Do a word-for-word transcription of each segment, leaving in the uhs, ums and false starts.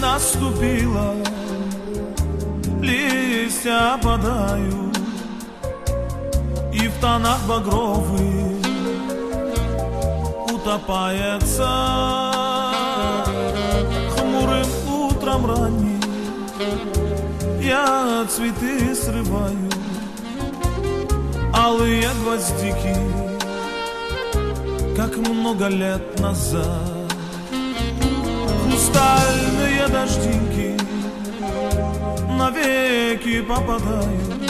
наступила, листья опадают, и в тонах багровых утопается хмурым утром ранним. Я цветы срываю, алые гвоздики, как много лет назад. Хрустальные дождинки навеки попадают,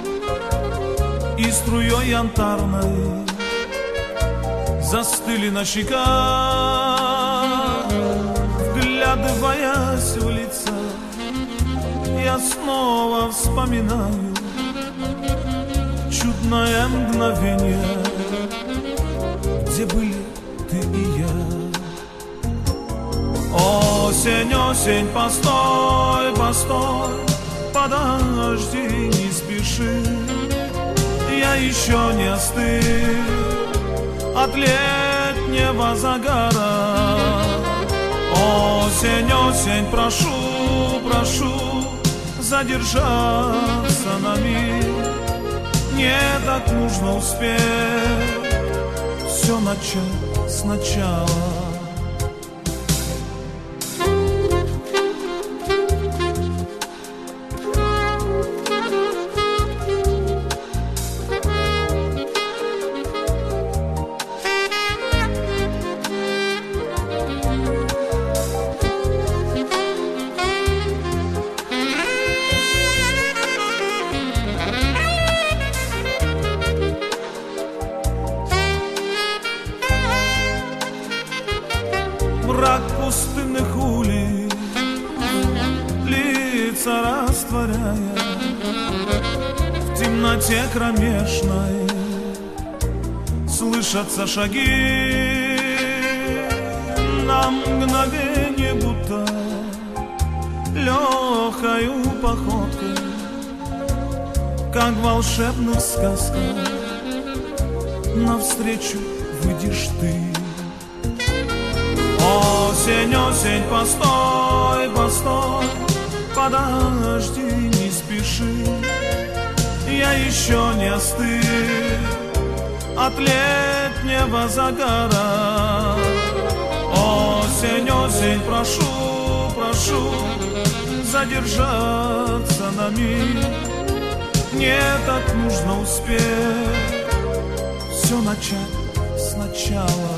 и струей янтарной застыли на щеках, вглядываясь в лица. Я снова вспоминаю чудное мгновение, где были ты и я. Осень, осень, постой, постой, подожди, не спеши. Я еще не остыл от летнего загара. Осень, осень, прошу, прошу задержаться на миг. Мне так нужно успеть все начать сначала. Мрак пустынных улиц, лица растворяя в темноте кромешной, слышатся шаги. На мгновение будто легкою походкой, как в волшебных сказках, навстречу выйдешь ты. Осень, осень, постой, постой, подожди, не спеши. Я еще не остыл от летнего загара. Осень, осень, прошу, прошу задержаться на миг. Мне так нужно успеть все начать сначала.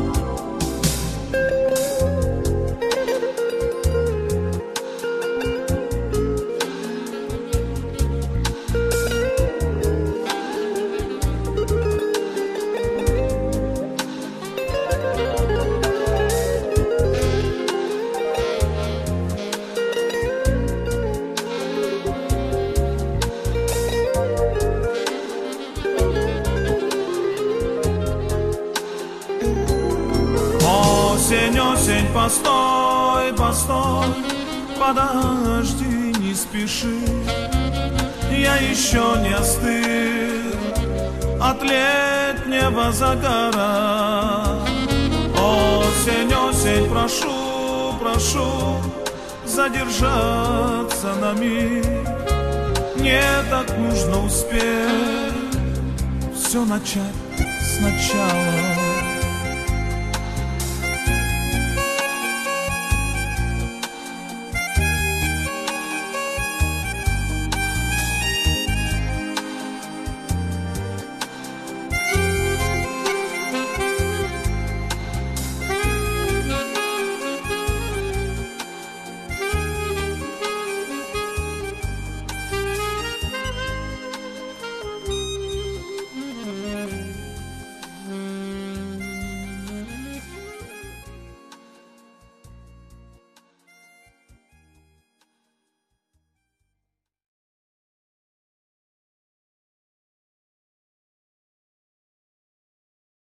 Осень, осень, постой, постой, подожди, не спеши. Я еще не остыл от летнего загара. Осень, осень, прошу, прошу задержаться на миг. Мне так нужно успеть все начать сначала.